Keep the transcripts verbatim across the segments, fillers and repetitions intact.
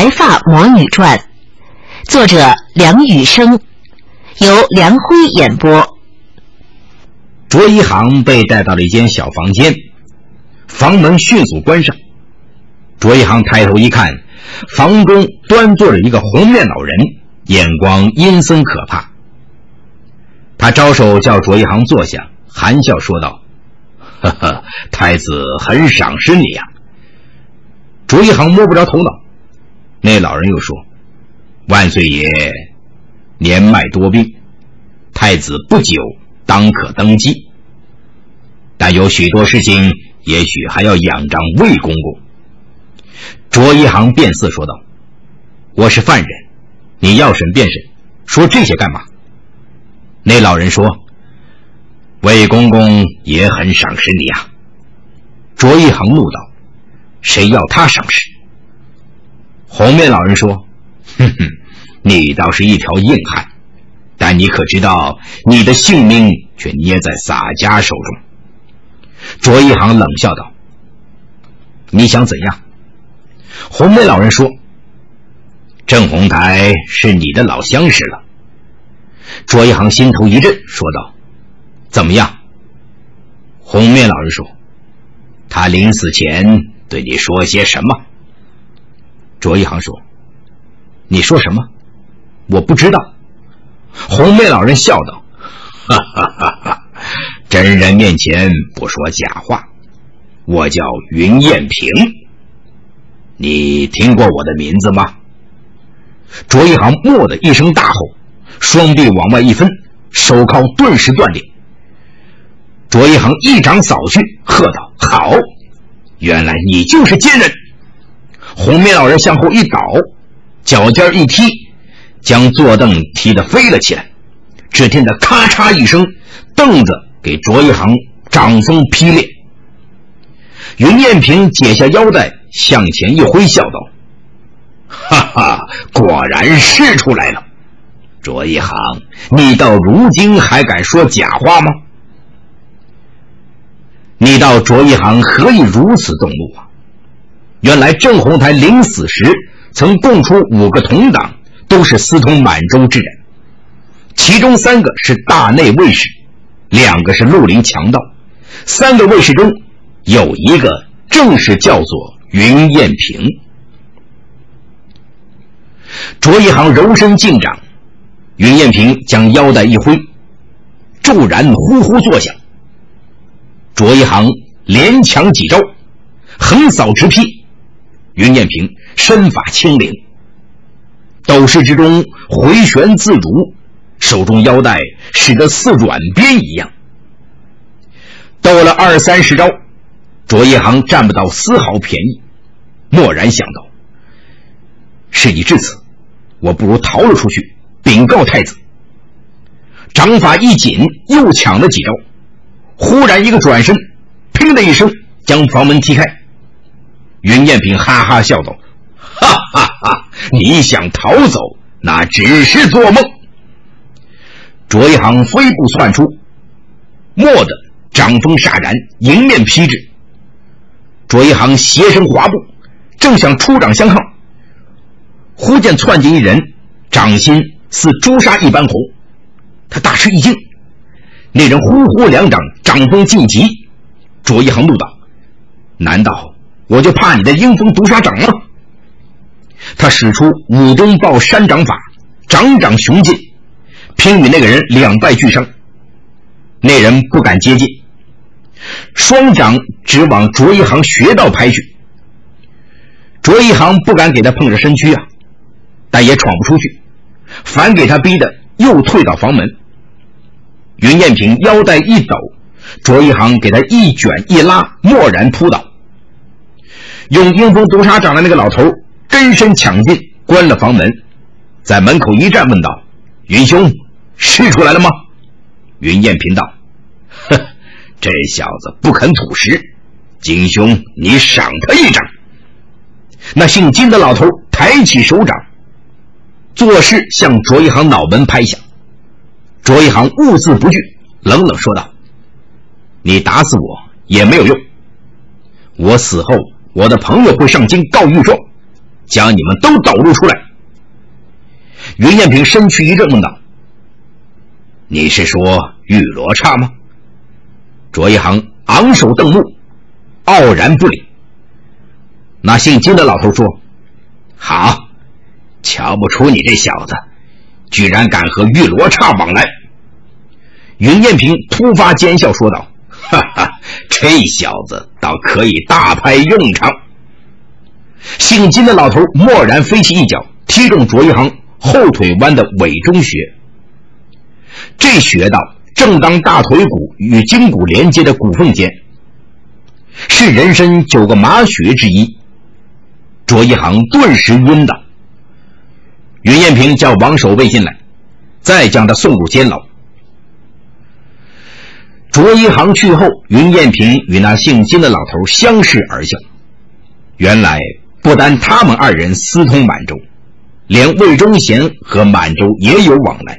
白发魔女传》，作者梁羽生，由梁辉演播。 卓一航被带到了一间小房间，房门迅速关上。卓一航抬头一看，房中端坐着一个红面老人，眼光阴森可怕。他招手叫卓一航坐下，含笑说道：呵呵，太子很赏识你呀。卓一航摸不着头脑。那老人又说：万岁爷年迈多病，太子不久当可登基，但有许多事情也许还要仰仗魏公公。卓一航变色说道：我是犯人，你要审便审，说这些干嘛？那老人说：魏公公也很赏识你啊。卓一航怒道：谁要他赏识？红面老人说：哼哼，你倒是一条硬汉，但你可知道你的性命却捏在洒家手中？卓一航冷笑道：你想怎样？红面老人说：郑鸿台是你的老相识了。卓一航心头一震，说道：怎么样？红面老人说：他临死前对你说些什么？卓一航说：你说什么？我不知道。红面老人笑道：哈哈哈哈，真人面前不说假话，我叫云艳平，你听过我的名字吗？卓一航蓦的一声大吼，双臂往外一分，手铐顿时断裂。卓一航一掌扫去，喝道：好，原来你就是奸人。红面老人向后一倒，脚尖一踢，将坐凳踢得飞了起来。只听得咔嚓一声，凳子给卓一航掌风劈裂。云艳平解下腰带，向前一挥，笑道：哈哈，果然是出来了。卓一航，你到如今还敢说假话吗？你道卓一航何以如此动怒啊？原来郑鸿台临死时曾供出五个同党，都是私通满洲之人，其中三个是大内卫士，两个是绿林强盗，三个卫士中有一个正是叫做云艳平。卓一航柔身进掌，云艳平将腰带一挥，骤然呼呼作响。卓一航连抢几招，横扫直劈，云艳平身法轻灵，斗士之中回旋自如，手中腰带使得似软鞭一样。斗了二三十招，卓一航占不到丝毫便宜，蓦然想到，事已至此，我不如逃了出去，禀告太子。掌法一紧，又抢了几招，忽然一个转身，砰的一声将房门踢开。云艳平哈哈笑道：哈哈哈，你想逃走，那只是做梦。卓一航飞步窜出，蓦的掌风煞然，迎面劈至。卓一航斜身滑步，正想出掌相抗，忽见窜进一人，掌心似朱砂一般红。他大吃一惊，那人呼呼两掌，掌风劲急。卓一航怒道：难道我就怕你的阴风毒砂掌吗？他使出武中抱山掌法，掌掌雄劲，拼与那个人两败俱伤。那人不敢接近，双掌直往卓一航穴道拍去。卓一航不敢给他碰着身躯啊，但也闯不出去，反给他逼得又退到房门。云艳平腰带一抖，卓一航给他一卷一拉，蓦然扑倒。用阴风毒砂掌的那个老头跟身抢进，关了房门，在门口一站，问道：云兄，是出来了吗？云艳平道：哼，这小子不肯吐实，金兄你赏他一掌。那姓金的老头抬起手掌，做事向卓一航脑门拍响。卓一航兀自不惧，冷冷说道：你打死我也没有用，我死后我的朋友会上京告御状， 将你们都抖露出来。云艳平身躯一震，问道：你是说玉罗刹吗？卓一航昂首瞪目，傲然不理。那姓金的老头说：好，瞧不出你这小子居然敢和玉罗刹往来。云艳平突发奸笑说道：哈哈，这小子倒可以大派用场。姓金的老头蓦然飞起一脚，踢中卓一航后腿弯的尾中穴。这穴道正当大腿骨与筋骨连接的骨缝间，是人身九个麻穴之一。卓一航顿时晕倒。云艳平叫王守卫进来，再将他送入监牢。卓一航去后，云艳平与那姓金的老头相视而笑。原来不单他们二人私通满洲，连魏忠贤和满洲也有往来。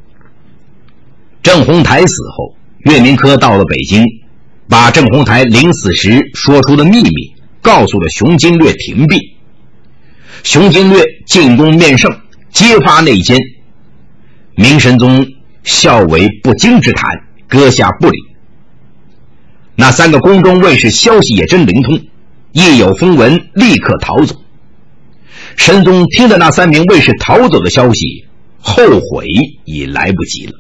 郑鸿台死后，岳明科到了北京，把郑鸿台临死时说出的秘密告诉了熊经略廷弼。熊经略进攻面圣，揭发内奸。明神宗笑为不经之谈，搁下不理。那三个宫中卫士消息也真灵通，一有风闻立刻逃走。神宗听了那三名卫士逃走的消息，后悔已来不及了。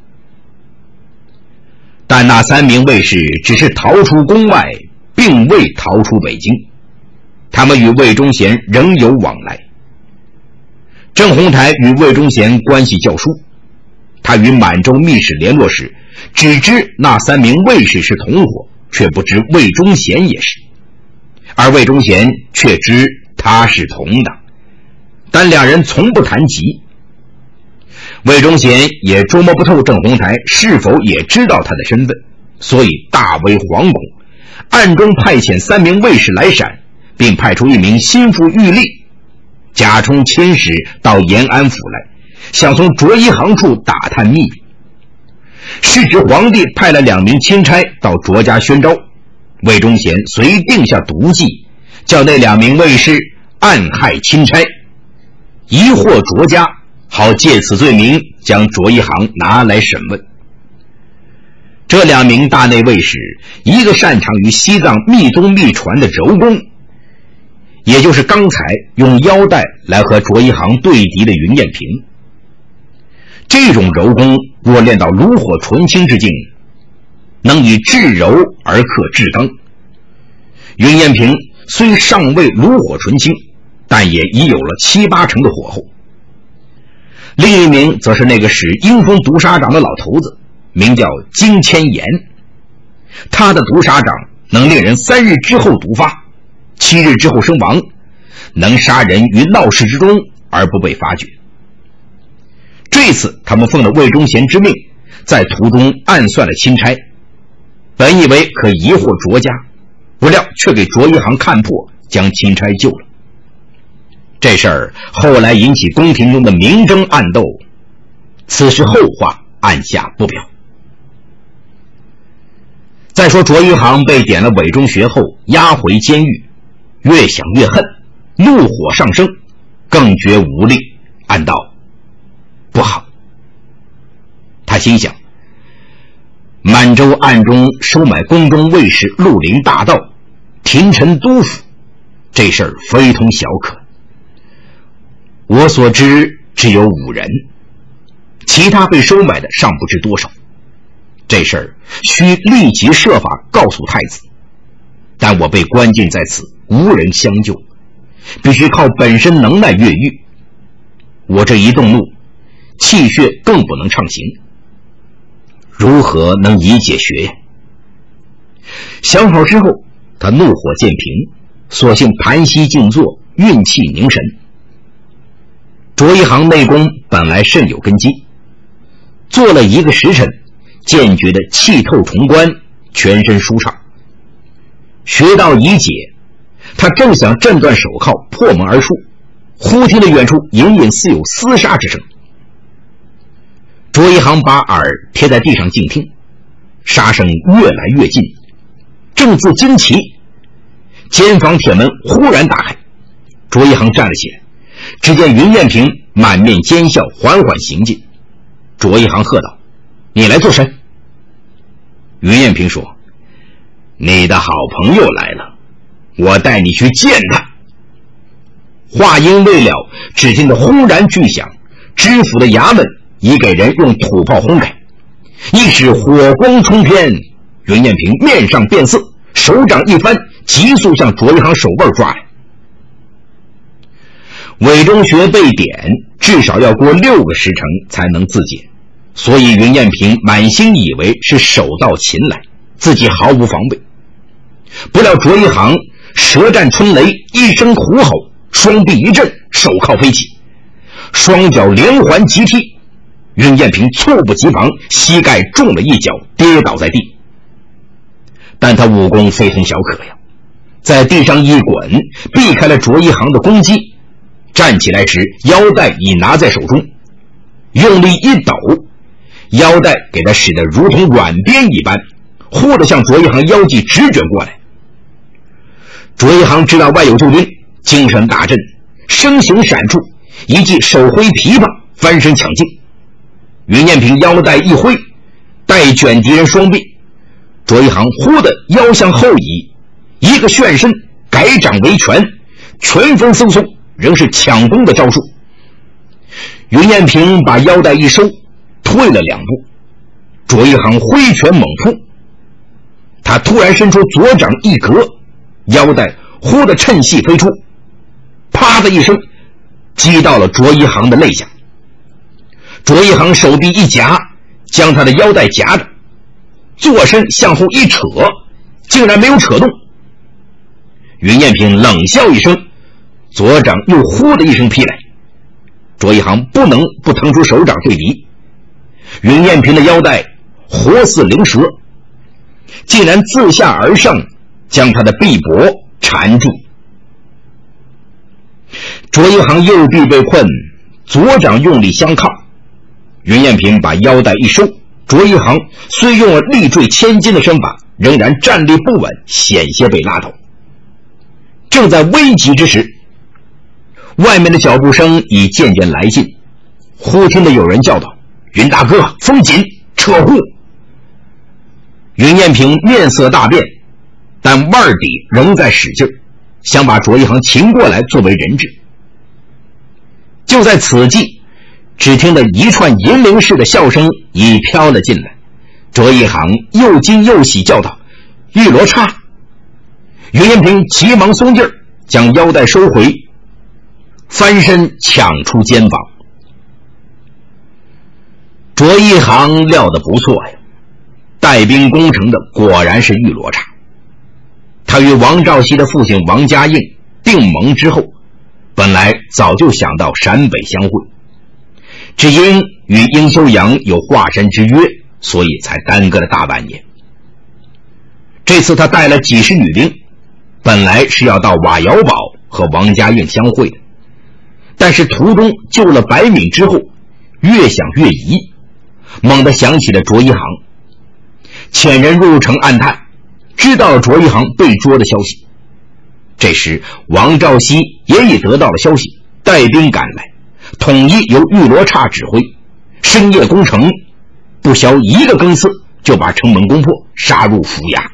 但那三名卫士只是逃出宫外，并未逃出北京，他们与魏忠贤仍有往来。郑鸿台与魏忠贤关系较疏，他与满洲密使联络时，只知那三名卫士是同伙，却不知魏忠贤也是，而魏忠贤却知他是同党，但两人从不谈及。魏忠贤也捉摸不透郑鸿台是否也知道他的身份，所以大为惶恐，暗中派遣三名卫士来陕，并派出一名心腹御吏假充亲使到延安府来，想从卓一航处打探秘密。是指皇帝派了两名钦差到卓家宣召，魏忠贤遂定下毒计，叫那两名卫士暗害钦差，疑惑卓家，好借此罪名将卓一航拿来审问。这两名大内卫士，一个擅长于西藏密宗秘传的柔功，也就是刚才用腰带来和卓一航对敌的云艳平。这种柔功若练到炉火纯青之境，能以至柔而克至刚。云艳平虽尚未炉火纯青，但也已有了七八成的火候。另一名则是那个使阴风毒沙掌的老头子，名叫金千言。他的毒沙掌能令人三日之后毒发，七日之后身亡，能杀人于闹市之中而不被发觉。这次他们奉了魏忠贤之命，在途中暗算了钦差，本以为可疑惑卓家，不料却给卓一航看破，将钦差救了。这事儿后来引起宫廷中的明争暗斗，此事后话按下不表。再说卓一航被点了伪中穴后押回监狱，越想越恨，怒火上升，更觉无力，暗道不好。他心想，满洲暗中收买宫中卫士绿林大盗、廷臣督府，这事儿非同小可。我所知只有五人，其他被收买的尚不知多少。这事儿需立即设法告诉太子，但我被关进在此，无人相救，必须靠本身能耐越狱。我这一动怒，气血更不能畅行，如何能以解决？想好之后，他怒火渐平，索性盘膝静坐，运气凝神。卓一航内功本来甚有根基，做了一个时辰，渐觉得气透重关，全身舒畅。穴道已解，他正想震断手铐破门而出，忽听得远处隐隐似有厮杀之声。卓一航把耳贴在地上静听，杀声越来越近，正自惊奇，监房铁门忽然打开， 卓一航站了起来，只见云艳萍满面奸笑，缓缓行进。卓一航喝道：你来做甚？云艳萍说：你的好朋友来了，我带你去见他。话音未了，只听得轰然巨响，知府的衙门已给人用土炮轰开，一时火光冲天。云艳萍面上变色，手掌一翻，急速向卓一航手腕抓来。韦中学被点，至少要过六个时辰才能自解，所以云艳萍满心以为是手到擒来，自己毫无防备。不料卓一航舌战春雷，一声虎吼，双臂一震，手铐飞起，双脚连环急踢，云艳萍猝不及防，膝盖中了一脚，跌倒在地。但他武功非同小可呀，在地上一滚，避开了卓一航的攻击，站起来时腰带已拿在手中，用力一抖，腰带给他使得如同软鞭一般，忽地向卓一航腰际直卷过来。卓一航知道外有救兵，精神大振，身形闪出，一记手挥琵琶，翻身抢进。云艳萍腰带一挥，带卷敌人双臂，卓一航忽地腰向后移，一个旋身改掌为拳，拳风嗖嗖，仍是抢攻的招数。云艳萍把腰带一收，退了两步，卓一航挥拳猛扑，他突然伸出左掌一格，腰带忽地趁隙飞出，啪的一声击到了卓一航的肋下。卓一航手臂一夹，将他的腰带夹着，坐身向后一扯，竟然没有扯动。云艳萍冷笑一声，左掌又呼的一声劈来，卓一航不能不腾出手掌对敌。云艳萍的腰带活似灵蛇，竟然自下而上将他的臂膊缠住。卓一航右臂被困，左掌用力相抗，云艳萍把腰带一收，卓一航虽用了力坠千斤的身法，仍然站立不稳，险些被拉倒。正在危急之时，外面的脚步声已渐渐来近，忽听得有人叫道：云大哥，风紧，撤户。云艳萍面色大变，但腕底仍在使劲，想把卓一航擒过来作为人质。就在此际，只听得一串银铃式的笑声已飘了进来，卓一航又惊又喜，叫道：玉罗刹！云艳萍急忙松劲儿，将腰带收回，翻身抢出监房。卓一航料得不错呀，带兵攻城的果然是玉罗刹。他与王兆熙的父亲王家应订盟之后，本来早就想到陕北相会，只因与殷修阳有华山之约，所以才耽搁了大半年。这次他带了几十女兵，本来是要到瓦窑堡和王家应相会的，但是途中救了白敏之后，越想越疑，猛地想起了卓一航，遣人入城暗探，知道了卓一航被捉的消息。这时王兆熙也已得到了消息，带兵赶来，统一由玉罗刹指挥，深夜攻城，不消一个更次就把城门攻破，杀入府衙。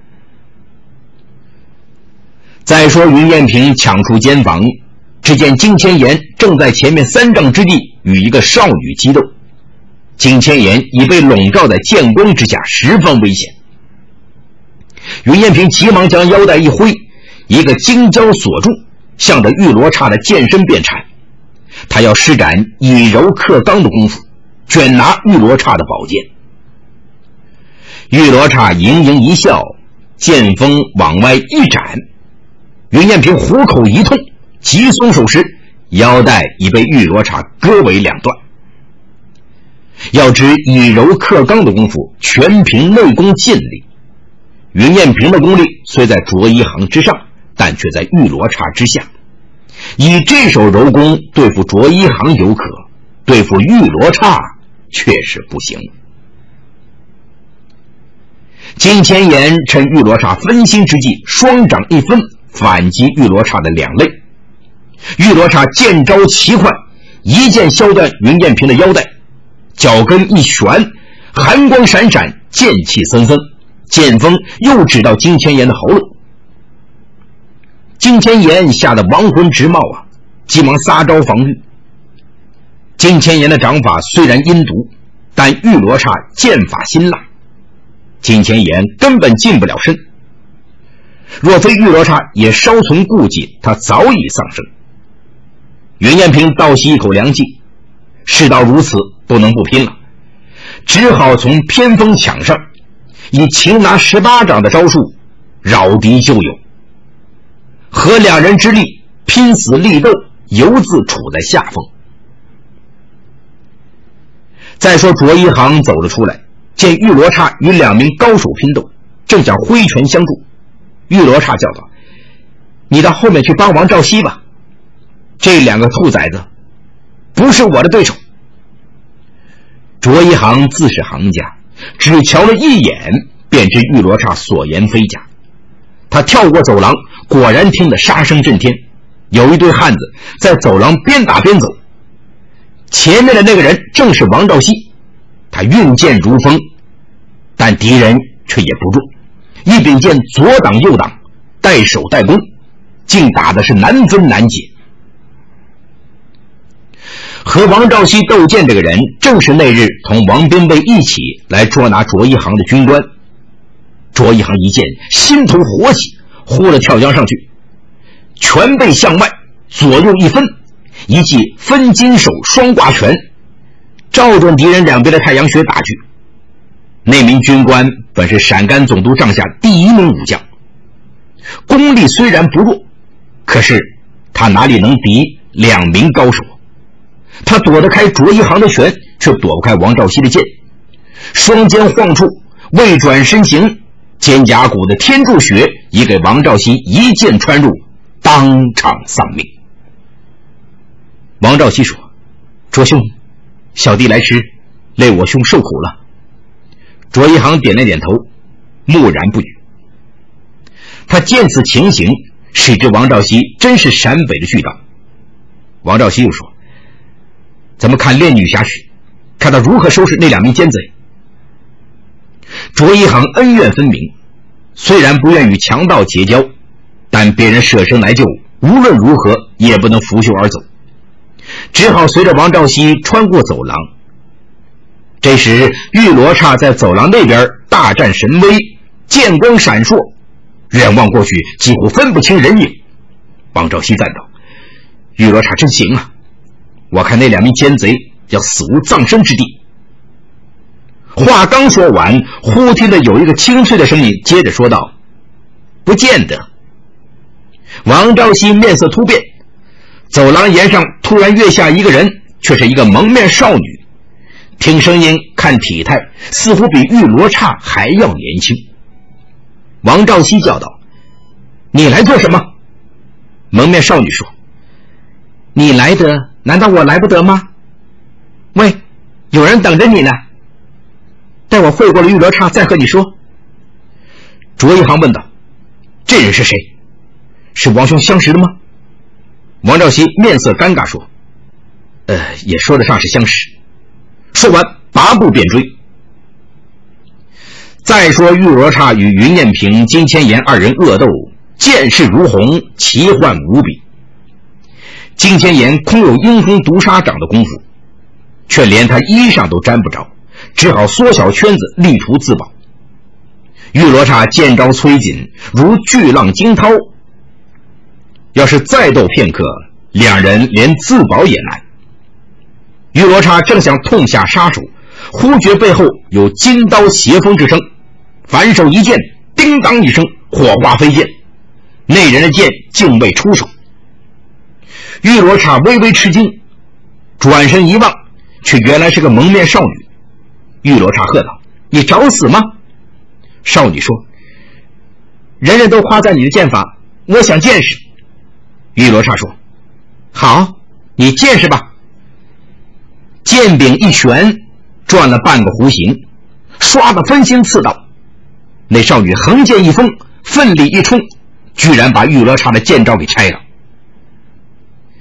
再说云艳萍抢出监房，只见金千岩正在前面三丈之地与一个少女激斗，金千岩已被笼罩在剑光之下，十分危险。云艳萍急忙将腰带一挥，一个金胶锁住，向着玉罗刹的剑身便缠，他要施展以柔克刚的功夫，卷拿玉罗刹的宝剑。玉罗刹盈盈一笑，剑锋往外一展，云艳萍虎口一痛，急松手时，腰带已被玉罗刹割为两段。要知以柔克刚的功夫全凭内功劲力，云艳萍的功力虽在卓一航之上，但却在玉罗刹之下，以这手柔功对付卓一航有可，对付玉罗刹确实不行。金千岩趁玉罗刹分心之际，双掌一分，反击玉罗刹的两肋。 玉罗刹剑招奇快，一剑削断云艳平的腰带，脚跟一旋，寒光闪闪，剑气森森，剑锋又指到金千岩的喉咙。金千岩吓得亡魂直冒啊，急忙撒招防御。金千岩的掌法虽然阴毒，但玉罗刹剑法辛辣，金千岩根本近不了身。若非玉罗刹也稍存顾忌，他早已丧生。云艳平倒吸一口凉气，事到如此，不能不拼了，只好从偏锋抢上，以擒拿十八掌的招数扰敌救友，和两人之力拼死力斗，犹自处在下风。再说卓一航走了出来，见玉罗刹与两名高手拼斗，正想挥拳相助，玉罗刹叫道：你到后面去帮王兆熙吧，这两个兔崽子不是我的对手。卓一航自是行家，只瞧了一眼便知玉罗刹所言非假。他跳过走廊，果然听得杀声震天，有一队汉子在走廊边打边走，前面的那个人正是王兆熙。他运剑如风，但敌人却也不住，一柄剑左挡右挡，带手带攻，竟打的是难分难解。和王兆熙斗剑这个人正是那日同王兵卫一起来捉拿卓一航的军官。卓一航一见心头火起，呼了跳江上去，拳背向外，左右一分，一记分金手双挂拳，照准敌人两边的太阳穴打去。那名军官本是陕甘总督帐下第一名武将，功力虽然不弱，可是他哪里能敌两名高手？他躲得开卓一航的拳，却躲不开王兆熙的剑，双肩晃触，未转身形，肩胛骨的天柱穴已给王兆熙一剑穿入，当场丧命。王兆熙说：卓兄，小弟来迟，累我兄受苦了。卓一航点了点头，木然不语。他见此情形，使知王兆熙真是陕北的巨盗。王兆熙又说：咱们看练女侠时，看他如何收拾那两名奸贼。卓一航恩怨分明，虽然不愿与强盗结交，但别人舍身来救，无论如何也不能拂袖而走，只好随着王兆熙穿过走廊。这时玉罗刹在走廊那边大展神威，剑光闪烁，远望过去几乎分不清人影。王兆熙赞道：玉罗刹真行啊，我看那两名奸贼要死无葬身之地。话刚说完，忽听得有一个清脆的声音接着说道：不见得。王兆熙面色突变，走廊沿上突然跃下一个人，却是一个蒙面少女，听声音看体态，似乎比玉罗刹还要年轻。王兆熙叫道：你来做什么？蒙面少女说：你来得，难道我来不得吗？喂，有人等着你呢，待我会过了玉罗刹再和你说。卓一航问道：这人是谁？是王兄相识的吗？王兆熙面色尴尬说：呃，也说得上是相识。说完拔步便追。再说玉罗刹与云艳平、金千岩二人恶斗，剑势如虹，奇幻无比。金千岩空有阴风毒杀掌的功夫，却连他衣裳都沾不着，只好缩小圈子，力图自保。玉罗刹剑招催紧，如巨浪惊涛，要是再斗片刻，两人连自保也难。玉罗刹正想痛下杀手，忽觉背后有金刀斜锋之声，反手一剑，叮当一声，火花飞溅，那人的剑竟未出手。玉罗刹微微吃惊，转身一望，却原来是个蒙面少女。玉罗刹喝道：你找死吗？少女说：人人都夸赞你的剑法，我想见识。玉罗刹说：好，你见识吧。剑柄一旋，转了半个弧形，唰的分心刺到。那少女横剑一锋，奋力一冲，居然把玉罗刹的剑招给拆了。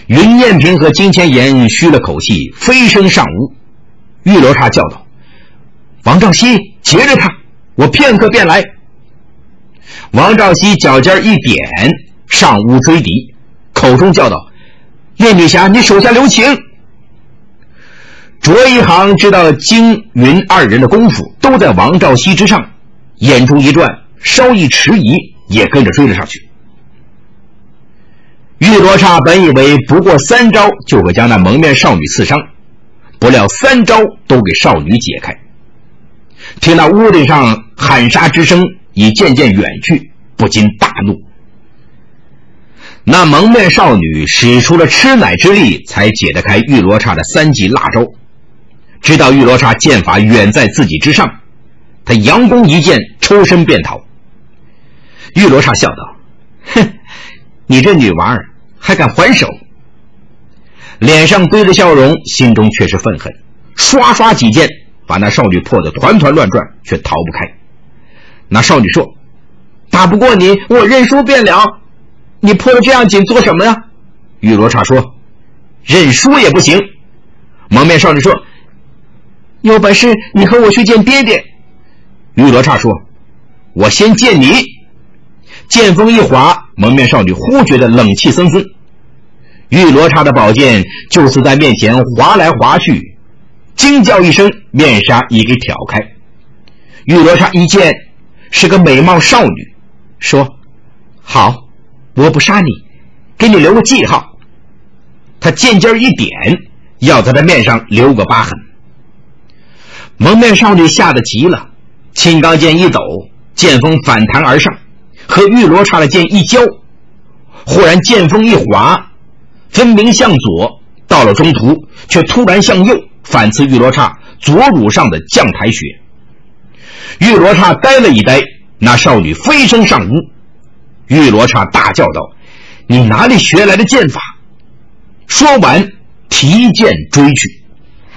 云艳萍和金千言吁了口气，飞身上屋。玉罗刹叫道：王兆熙，截着他，我片刻便来。王兆熙脚尖一点，上屋追敌，口中叫道：烈女侠，你手下留情。卓一航知道金云二人的功夫都在王兆熙之上，眼珠一转，稍一迟疑，也跟着追了上去。玉罗刹本以为不过三招就会将那蒙面少女刺伤，不料三招都给少女解开。听那屋顶上喊杀之声已渐渐远去，不禁大怒。那蒙面少女使出了吃奶之力，才解得开玉罗刹的三级辣招。知道玉罗刹剑法远在自己之上，他佯攻一剑，抽身便逃。玉罗刹笑道：哼，你这女娃儿还敢还手？脸上堆着笑容，心中却是愤恨，刷刷几剑把那少女破得团团乱转，却逃不开。那少女说：打不过你，我认输便了。你破得这样紧做什么呀？玉罗刹说：认输也不行。蒙面少女说：有本事你和我去见爹爹。玉罗刹说：我先见你。剑锋一划，蒙面少女忽觉得冷气森森，玉罗刹的宝剑就此在面前划来划去，惊叫一声，面纱已给挑开。玉罗刹一见是个美貌少女，说：好，我不杀你，给你留个记号。他剑尖一点，要在他面上留个疤痕。蒙面少女吓得急了，青钢剑一抖，剑锋反弹而上，和玉罗刹的剑一交，忽然剑锋一滑，分明向左，到了中途却突然向右，反刺玉罗刹左乳上的降台穴。玉罗刹呆了一呆，那少女飞身上屋。玉罗刹大叫道：你哪里学来的剑法？说完提剑追去。